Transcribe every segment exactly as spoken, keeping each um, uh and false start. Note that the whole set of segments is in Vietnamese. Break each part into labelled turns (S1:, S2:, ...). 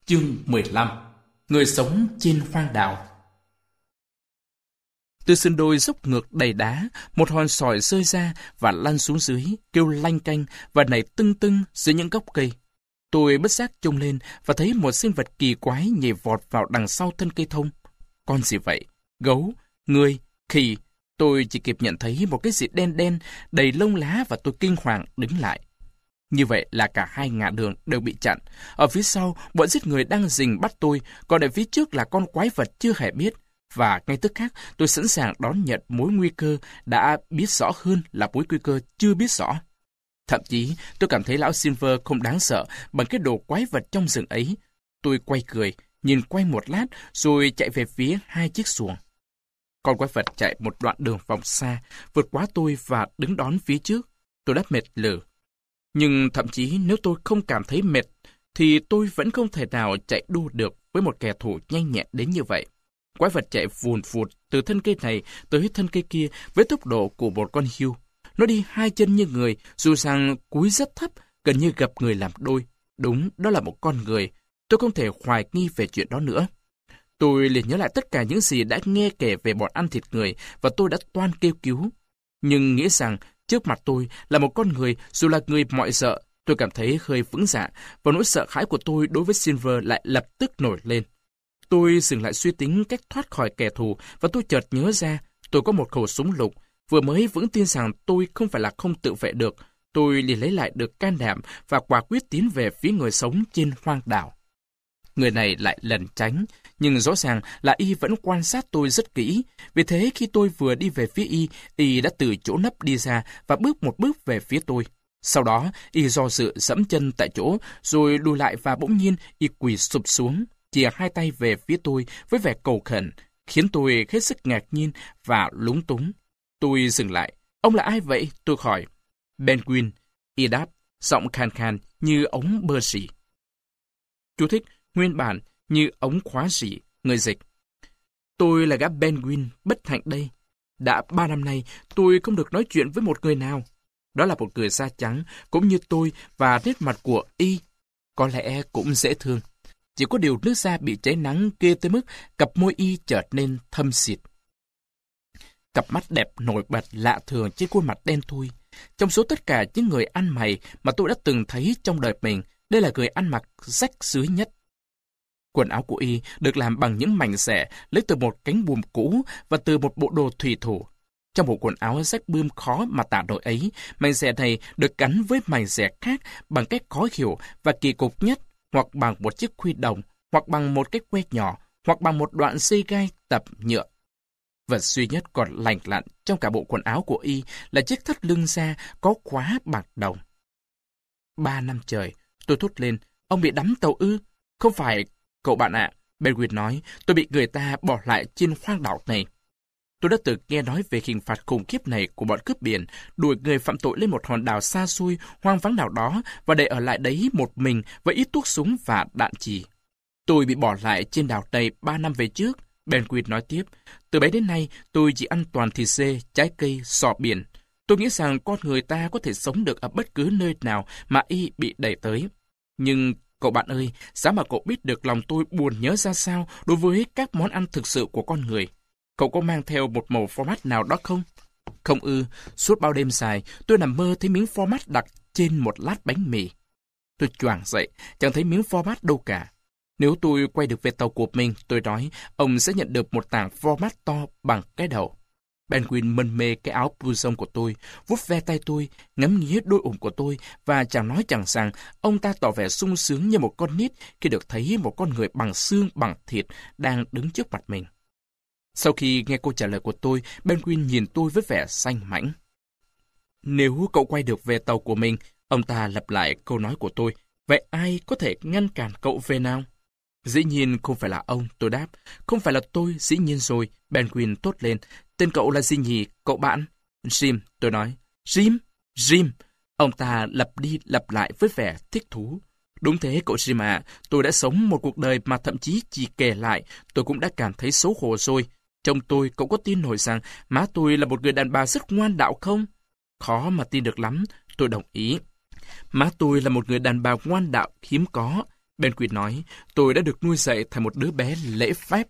S1: Chương mười lăm. Người sống trên hoang đảo. Từ sườn đồi dốc ngược đầy đá, một hòn sỏi rơi ra và lăn xuống dưới, kêu lanh canh và nảy tưng tưng dưới những gốc cây. Tôi bất giác trông lên và thấy một sinh vật kỳ quái nhảy vọt vào đằng sau thân cây thông. Con gì vậy? Gấu? Người? Khỉ? Tôi chỉ kịp nhận thấy một cái gì đen đen, đầy lông lá và tôi kinh hoàng đứng lại. Như vậy là cả hai ngã đường đều bị chặn. Ở phía sau, bọn giết người đang rình bắt tôi, còn ở phía trước là con quái vật chưa hề biết. Và ngay tức khắc, tôi sẵn sàng đón nhận mối nguy cơ đã biết rõ hơn là mối nguy cơ chưa biết rõ. Thậm chí, tôi cảm thấy lão Silver không đáng sợ bằng cái đồ quái vật trong rừng ấy. Tôi quay cười, nhìn quanh một lát, rồi chạy về phía hai chiếc xuồng. Con quái vật chạy một đoạn đường vòng xa, vượt qua tôi và đứng đón phía trước. Tôi đã mệt lử. Nhưng thậm chí nếu tôi không cảm thấy mệt, thì tôi vẫn không thể nào chạy đua được với một kẻ thù nhanh nhẹn đến như vậy. Quái vật chạy vùn vụt từ thân cây này tới thân cây kia với tốc độ của một con hươu. Nó đi hai chân như người, dù rằng cúi rất thấp, gần như gặp người làm đôi. Đúng, đó là một con người. Tôi không thể hoài nghi về chuyện đó nữa. Tôi liền nhớ lại tất cả những gì đã nghe kể về bọn ăn thịt người và tôi đã toan kêu cứu. Nhưng nghĩ rằng trước mặt tôi là một con người, dù là người mọi sợ, tôi cảm thấy hơi vững dạ, và nỗi sợ hãi của tôi đối với Silver lại lập tức nổi lên. Tôi dừng lại suy tính cách thoát khỏi kẻ thù, và tôi chợt nhớ ra tôi có một khẩu súng lục. Vừa mới vững tin rằng tôi không phải là không tự vệ được, tôi liền lấy lại được can đảm và quả quyết tiến về phía người sống trên hoang đảo. Người này lại lẩn tránh, nhưng rõ ràng là y vẫn quan sát tôi rất kỹ. Vì thế khi tôi vừa đi về phía y, y đã từ chỗ nấp đi ra và bước một bước về phía tôi. Sau đó, y do dự dẫm chân tại chỗ, rồi lùi lại và bỗng nhiên y quỳ sụp xuống, chìa hai tay về phía tôi với vẻ cầu khẩn, khiến tôi hết sức ngạc nhiên và lúng túng. Tôi dừng lại. Ông là ai vậy? Tôi hỏi. Penguin. Y đáp, giọng khàn khàn như ống bơ rỉ. Chú thích. Nguyên bản như ống khóa rỉ, người dịch. Tôi là gã Penguin bất hạnh đây. Đã ba năm nay, tôi không được nói chuyện với một người nào. Đó là một người da trắng, cũng như tôi, và nét mặt của y có lẽ cũng dễ thương. Chỉ có điều nước da bị cháy nắng ghê tới mức cặp môi y trở nên thâm xịt. Cặp mắt đẹp nổi bật lạ thường trên khuôn mặt đen thui. Trong số tất cả những người ăn mày mà tôi đã từng thấy trong đời mình, đây là người ăn mặc rách rưới nhất. Quần áo của y được làm bằng những mảnh rẻ lấy từ một cánh buồm cũ và từ một bộ đồ thủy thủ. Trong bộ quần áo rách bươm khó mà tả nổi ấy, mảnh rẻ này được gắn với mảnh rẻ khác bằng cách khó hiểu và kỳ cục nhất, hoặc bằng một chiếc khuy đồng, hoặc bằng một cái que nhỏ, hoặc bằng một đoạn dây gai tập nhựa. Vật duy nhất còn lành lặn trong cả bộ quần áo của y là chiếc thắt lưng da có khóa bằng đồng. Ba năm trời, tôi thốt lên, ông bị đắm tàu ư? Không phải, cậu bạn ạ, Penguin nói, tôi bị người ta bỏ lại trên hoang đảo này. Tôi đã từng nghe nói về hình phạt khủng khiếp này của bọn cướp biển, đuổi người phạm tội lên một hòn đảo xa xôi, hoang vắng nào đó và để ở lại đấy một mình với ít thuốc súng và đạn chì. Tôi bị bỏ lại trên đảo này ba năm về trước, Penguin nói tiếp. Từ bé đến nay, tôi chỉ ăn toàn thịt dê, trái cây, sò biển. Tôi nghĩ rằng con người ta có thể sống được ở bất cứ nơi nào mà y bị đẩy tới. Nhưng cậu bạn ơi, giá mà cậu biết được lòng tôi buồn nhớ ra sao đối với các món ăn thực sự của con người. Cậu có mang theo một mẩu format nào đó không? Không ư, suốt bao đêm dài, tôi nằm mơ thấy miếng format đặt trên một lát bánh mì. Tôi choàng dậy, chẳng thấy miếng format đâu cả. Nếu tôi quay được về tàu của mình, tôi nói, ông sẽ nhận được một tảng format to bằng cái đầu. Penguin mân mê cái áo blouson của tôi, vuốt ve tay tôi, ngắm nghía đôi ủng của tôi, và chẳng nói chẳng rằng, ông ta tỏ vẻ sung sướng như một con nít khi được thấy một con người bằng xương bằng thịt đang đứng trước mặt mình. Sau khi nghe câu trả lời của tôi, Penguin nhìn tôi với vẻ xanh mãnh. Nếu cậu quay được về tàu của mình, ông ta lặp lại câu nói của tôi, vậy ai có thể ngăn cản cậu về nào? Dĩ nhiên không phải là ông, tôi đáp. Không phải là tôi, dĩ nhiên rồi, Penguin thốt lên. Tên cậu là gì nhỉ, cậu bạn? Jim, tôi nói. Jim? Jim? Ông ta lặp đi lặp lại với vẻ thích thú. Đúng thế cậu Jim ạ, tôi đã sống một cuộc đời mà thậm chí chỉ kể lại, tôi cũng đã cảm thấy xấu hổ rồi. Trong tôi, cậu có tin nổi rằng má tôi là một người đàn bà rất ngoan đạo không? Khó mà tin được lắm, tôi đồng ý. Má tôi là một người đàn bà ngoan đạo hiếm có. Benquin nói, tôi đã được nuôi dạy thành một đứa bé lễ phép,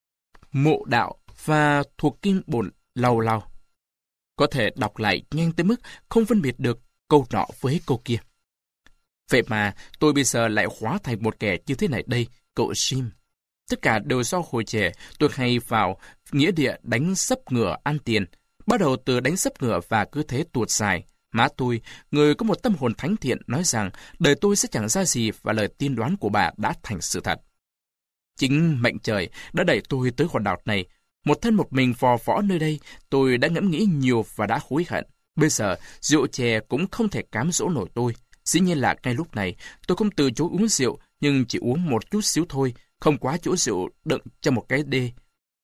S1: mộ đạo và thuộc kinh bổn lâu lâu. Có thể đọc lại nhanh tới mức không phân biệt được câu nọ với câu kia. Vậy mà tôi bây giờ lại hóa thành một kẻ như thế này đây, cậu Jim. Tất cả đều do hồi trẻ tôi hay vào nghĩa địa đánh sấp ngựa ăn tiền. Bắt đầu từ đánh sấp ngựa và cứ thế tuột dài. Má tôi, người có một tâm hồn thánh thiện, nói rằng đời tôi sẽ chẳng ra gì và lời tiên đoán của bà đã thành sự thật. Chính mệnh trời đã đẩy tôi tới hòn đảo này. Một thân một mình vò võ nơi đây, tôi đã ngẫm nghĩ nhiều và đã hối hận. Bây giờ, rượu chè cũng không thể cám dỗ nổi tôi. Dĩ nhiên là ngay lúc này, tôi không từ chối uống rượu, nhưng chỉ uống một chút xíu thôi, không quá chỗ rượu đựng trong một cái đê.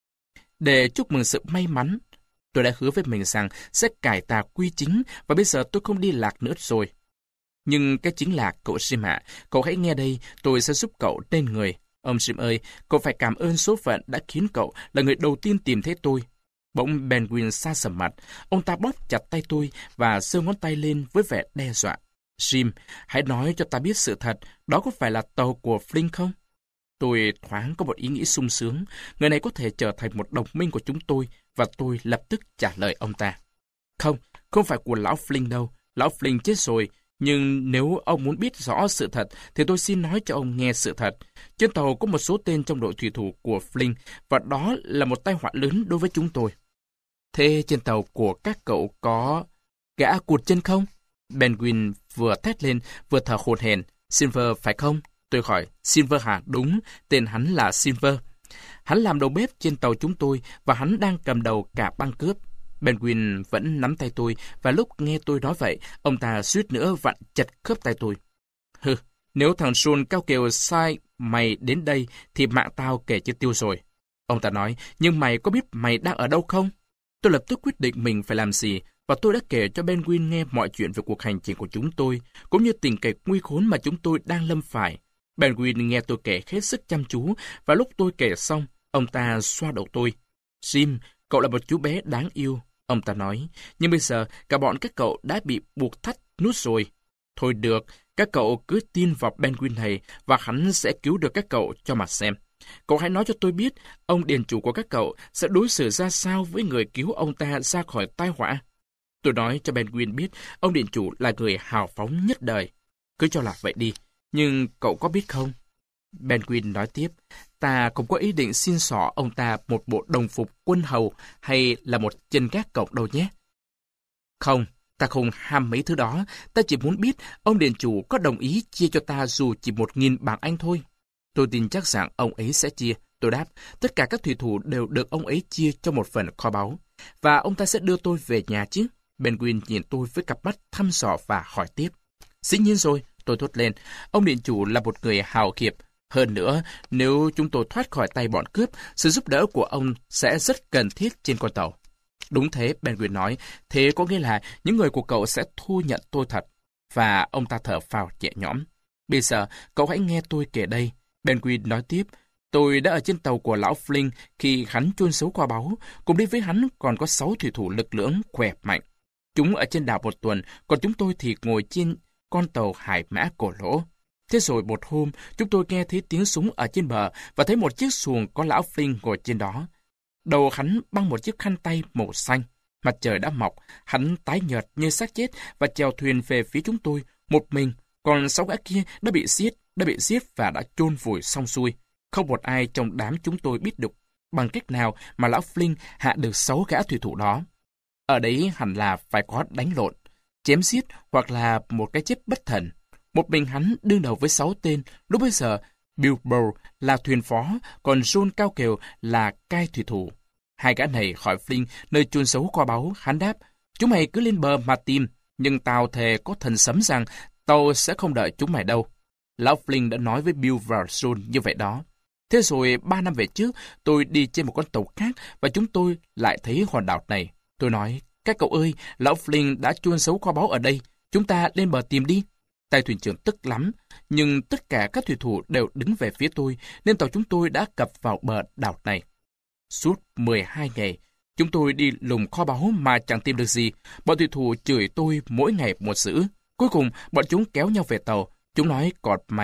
S1: Để chúc mừng sự may mắn, tôi đã hứa với mình rằng sẽ cải tà quy chính và bây giờ tôi không đi lạc nữa rồi. Nhưng cái chính là cậu Jim ạ, cậu hãy nghe đây, tôi sẽ giúp cậu nên người. Ông Jim ơi, cậu phải cảm ơn số phận đã khiến cậu là người đầu tiên tìm thấy tôi. Bỗng Benquin sa sầm mặt, ông ta bóp chặt tay tôi và giơ ngón tay lên với vẻ đe dọa. Jim, hãy nói cho ta biết sự thật, đó có phải là tàu của Flynn không? Tôi thoáng có một ý nghĩ sung sướng, người này có thể trở thành một đồng minh của chúng tôi, và tôi lập tức trả lời ông ta. Không, không phải của lão Flynn đâu, lão Flynn chết rồi, nhưng nếu ông muốn biết rõ sự thật, thì tôi xin nói cho ông nghe sự thật. Trên tàu có một số tên trong đội thủy thủ của Flynn, và đó là một tai họa lớn đối với chúng tôi. Thế trên tàu của các cậu có gã cụt chân không? Benquin vừa thét lên, vừa thở hổn hển. Silver phải không? Tôi hỏi. Silver hả? Đúng, tên hắn là Silver. Hắn làm đầu bếp trên tàu chúng tôi, và hắn đang cầm đầu cả băng cướp. Benquin vẫn nắm tay tôi, và lúc nghe tôi nói vậy, ông ta suýt nữa vặn chặt khớp tay tôi. Hừ, nếu thằng John cao kiều sai mày đến đây, thì mạng tao kể chưa tiêu rồi. Ông ta nói, nhưng mày có biết mày đang ở đâu không? Tôi lập tức quyết định mình phải làm gì, và tôi đã kể cho Benquin nghe mọi chuyện về cuộc hành trình của chúng tôi, cũng như tình cảnh nguy khốn mà chúng tôi đang lâm phải. Benquin nghe tôi kể hết sức chăm chú, và lúc tôi kể xong, ông ta xoa đầu tôi. Jim, cậu là một chú bé đáng yêu, ông ta nói, nhưng bây giờ cả bọn các cậu đã bị buộc thắt nút rồi. Thôi được, các cậu cứ tin vào Benquin này, và hắn sẽ cứu được các cậu cho mà xem. Cậu hãy nói cho tôi biết, ông điền chủ của các cậu sẽ đối xử ra sao với người cứu ông ta ra khỏi tai họa. Tôi nói cho Benquin biết, ông điện chủ là người hào phóng nhất đời. Cứ cho là vậy đi, nhưng cậu có biết không? Benquin nói tiếp, ta không có ý định xin xỏ ông ta một bộ đồng phục quân hầu hay là một chân gác cổng đâu nhé. Không, ta không ham mấy thứ đó, ta chỉ muốn biết ông điện chủ có đồng ý chia cho ta dù chỉ một nghìn bảng Anh thôi. Tôi tin chắc rằng ông ấy sẽ chia. Tôi đáp, tất cả các thủy thủ đều được ông ấy chia cho một phần kho báu. Và ông ta sẽ đưa tôi về nhà chứ? Benquin nhìn tôi với cặp mắt thăm dò và hỏi tiếp. Dĩ nhiên rồi, tôi thốt lên. Ông điện chủ là một người hào kiệt. Hơn nữa, nếu chúng tôi thoát khỏi tay bọn cướp, sự giúp đỡ của ông sẽ rất cần thiết trên con tàu. Đúng thế, Benquin nói. Thế có nghĩa là những người của cậu sẽ thu nhận tôi thật. Và ông ta thở phào nhẹ nhõm. Bây giờ, cậu hãy nghe tôi kể đây. Benquin nói tiếp. Tôi đã ở trên tàu của lão Flynn khi hắn chôn giấu kho báu. Cùng đi với hắn còn có sáu thủy thủ lực lưỡng khỏe mạnh. Chúng ở trên đảo một tuần, còn chúng tôi thì ngồi trên con tàu hải mã cổ lỗ. Thế rồi một hôm, chúng tôi nghe thấy tiếng súng ở trên bờ và thấy một chiếc xuồng có lão Flynn ngồi trên đó. Đầu hắn băng một chiếc khăn tay màu xanh. Mặt trời đã mọc, hắn tái nhợt như xác chết và chèo thuyền về phía chúng tôi một mình. Còn sáu gã kia đã bị giết, đã bị giết và đã chôn vùi xong xuôi. Không một ai trong đám chúng tôi biết được bằng cách nào mà lão Flynn hạ được sáu gã thủy thủ đó. Ở đấy hẳn là phải có đánh lộn, chém giết hoặc là một cái chết bất thần. Một mình hắn đương đầu với sáu tên. Lúc bây giờ, Bilbo là thuyền phó, còn John cao kiều là cai thủy thủ. Hai gã này hỏi Flynn nơi chôn giấu kho báu. Hắn đáp, chúng mày cứ lên bờ mà tìm, nhưng tao thề có thần sấm rằng tao sẽ không đợi chúng mày đâu. Lão Flynn đã nói với Bill và John như vậy đó. Thế rồi ba năm về trước, tôi đi trên một con tàu khác và chúng tôi lại thấy hòn đảo này. Tôi nói, các cậu ơi, lão Flynn đã chôn giấu kho báu ở đây, chúng ta lên bờ tìm đi. Tay thuyền trưởng tức lắm, nhưng tất cả các thủy thủ đều đứng về phía tôi, nên tàu chúng tôi đã cập vào bờ đảo này. Suốt mười hai ngày, chúng tôi đi lùng kho báu mà chẳng tìm được gì. Bọn thủy thủ chửi tôi mỗi ngày một dữ. Cuối cùng, bọn chúng kéo nhau về tàu. Chúng nói, còn mày,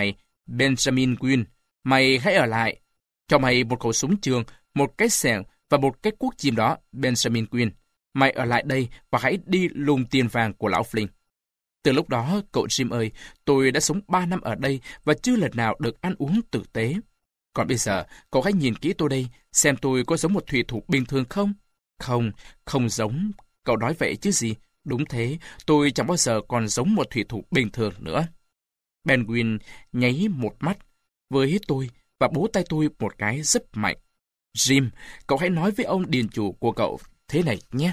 S1: Benjamin Quinn, mày hãy ở lại. Cho mày một khẩu súng trường, một cái xẻng và một cái cuốc chim đó, Benjamin Quinn. Mày ở lại đây và hãy đi lùng tiền vàng của lão Flynn. Từ lúc đó, cậu Jim ơi, tôi đã sống ba năm ở đây và chưa lần nào được ăn uống tử tế. Còn bây giờ, cậu hãy nhìn kỹ tôi đây, xem tôi có giống một thủy thủ bình thường không? Không, không giống. Cậu nói vậy chứ gì? Đúng thế, tôi chẳng bao giờ còn giống một thủy thủ bình thường nữa. Penguin nháy một mắt với tôi và bấu tay tôi một cái rất mạnh. Jim, cậu hãy nói với ông điền chủ của cậu thế này nhé.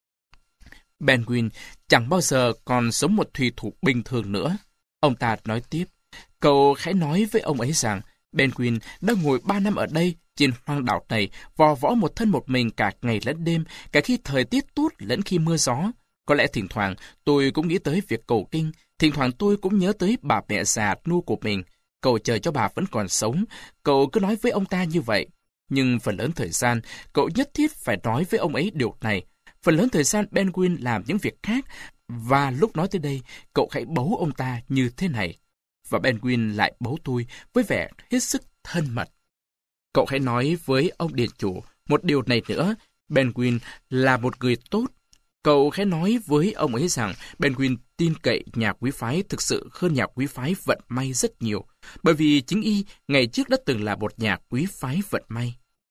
S1: Penguin chẳng bao giờ còn giống một thủy thủ bình thường nữa. Ông ta nói tiếp, cậu hãy nói với ông ấy rằng Penguin đã ngồi ba năm ở đây trên hoang đảo này, vò võ một thân một mình cả ngày lẫn đêm, cả khi thời tiết tốt lẫn khi mưa gió. Có lẽ thỉnh thoảng tôi cũng nghĩ tới việc cầu kinh, thỉnh thoảng tôi cũng nhớ tới bà mẹ già nu của mình. Cậu chờ cho bà vẫn còn sống, cậu cứ nói với ông ta như vậy. Nhưng phần lớn thời gian, cậu nhất thiết phải nói với ông ấy điều này. Phần lớn thời gian Penguin làm những việc khác, và lúc nói tới đây, cậu hãy bấu ông ta như thế này. Và Penguin lại bấu tôi với vẻ hết sức thân mật. Cậu hãy nói với ông điền chủ một điều này nữa, Penguin là một người tốt. Cậu hãy nói với ông ấy rằng Penguin tin cậy nhà quý phái thực sự hơn nhà quý phái vận may rất nhiều, bởi vì chính y ngày trước đã từng là một nhà quý phái vận may.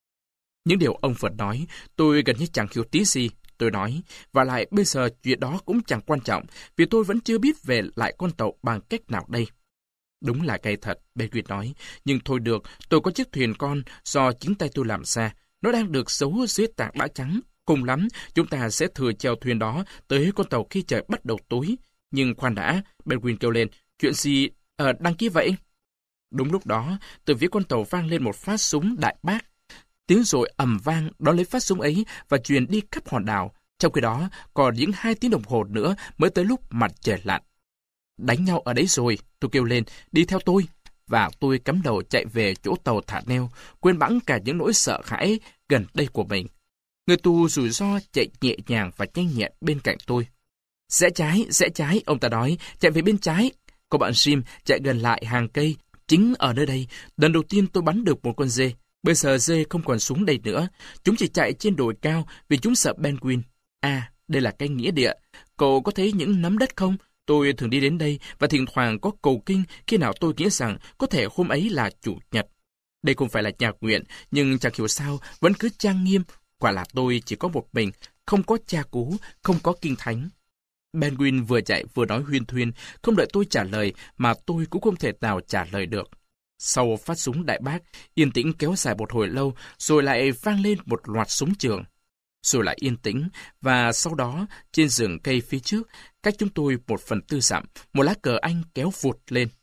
S1: Những điều ông vừa nói, tôi gần như chẳng hiểu tí gì. Tôi nói, và lại bây giờ chuyện đó cũng chẳng quan trọng, vì tôi vẫn chưa biết về lại con tàu bằng cách nào đây. Đúng là cay thật, Penguin nói, nhưng thôi được, tôi có chiếc thuyền con do chính tay tôi làm ra. Nó đang được giấu dưới tảng đá trắng. Cùng lắm, chúng ta sẽ thừa chèo thuyền đó tới con tàu khi trời bắt đầu tối. Nhưng khoan đã, Penguin kêu lên, chuyện gì ờ, đăng ký vậy? Đúng lúc đó, từ phía con tàu vang lên một phát súng đại bác. Tiếng rồi ầm vang đón lấy phát súng ấy và truyền đi khắp hòn đảo. Trong khi đó, còn những hai tiếng đồng hồ nữa mới tới lúc mặt trời lặn. Đánh nhau ở đấy rồi, tôi kêu lên, đi theo tôi. Và tôi cắm đầu chạy về chỗ tàu thả neo, quên bẵng cả những nỗi sợ hãi gần đây của mình. Người tù rủi ro chạy nhẹ nhàng và nhanh nhẹn bên cạnh tôi. Rẽ trái, rẽ trái, ông ta nói, chạy về bên trái. Cô bạn Jim chạy gần lại hàng cây. Chính ở nơi đây, lần đầu tiên tôi bắn được một con dê. Bây giờ dê không còn xuống đây nữa. Chúng chỉ chạy trên đồi cao vì chúng sợ Penguin. À, đây là cái nghĩa địa. Cậu có thấy những nắm đất không? Tôi thường đi đến đây và thỉnh thoảng có cầu kinh khi nào tôi nghĩ rằng có thể hôm ấy là chủ nhật. Đây không phải là nhà nguyện, nhưng chẳng hiểu sao vẫn cứ trang nghiêm. Quả là tôi chỉ có một mình, không có cha cú, không có kinh thánh. Penguin vừa chạy vừa nói huyên thuyên, không đợi tôi trả lời mà tôi cũng không thể nào trả lời được. Sau phát súng đại bác, yên tĩnh kéo dài một hồi lâu, rồi lại vang lên một loạt súng trường. Rồi lại yên tĩnh, và sau đó, trên rừng cây phía trước, cách chúng tôi một phần tư dặm, một lá cờ Anh kéo vụt lên.